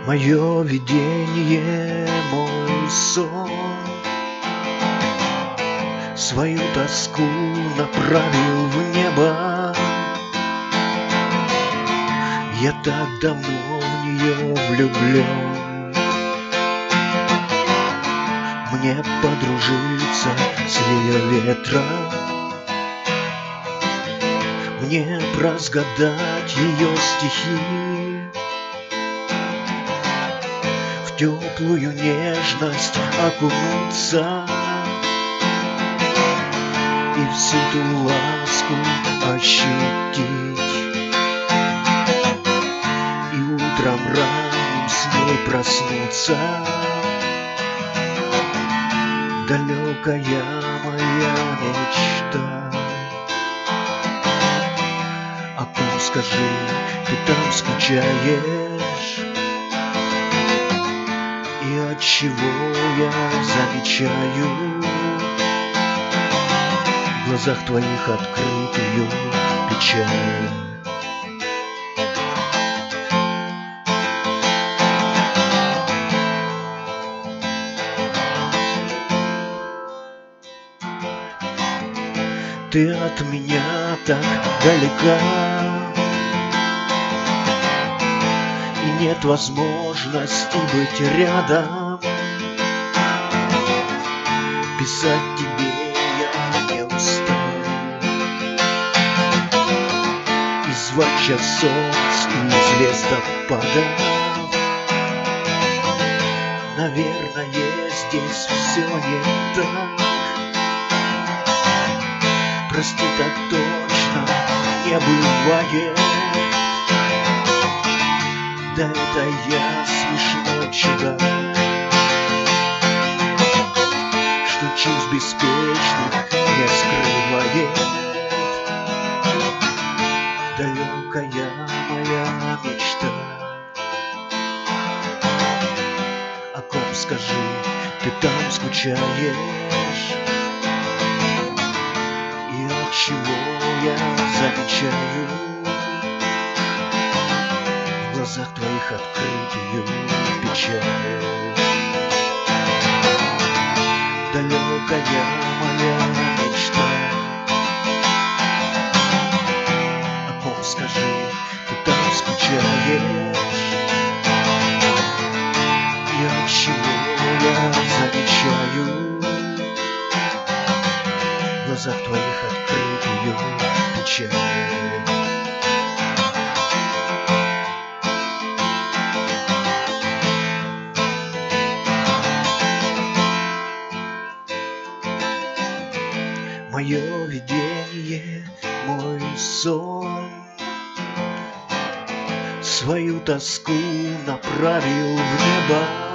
Мое видение, мой сон, свою тоску направил в небо. Я так давно в нее влюблен. Мне подружиться с ее ветром, мне разгадать ее стихи, в теплую нежность окунуться и всю ту ласку ощутить, и утром ранним с ней проснуться. Далекая моя мечта. О ком скажи, ты там скучаешь? И от чего я замечаю в глазах твоих открытую печаль? Ты от меня так далека, и нет возможности быть рядом. Писать тебе я не устал, и звать часов из листопада. Наверное, здесь все не так. Прости, так точно не бывает. Да это я смешной чудак, что чувств беспечных не скрывает. Далекая моя мечта. О ком скажи, ты там скучаешь? Чего я замечаю в глазах твоих открытую печаль? Далекая моя мечта. О ком скажи, ты там скучаешь? И от чего я замечаю в глазах твоих открытую печаль? Мое видение, мой сон, свою тоску направил в небо.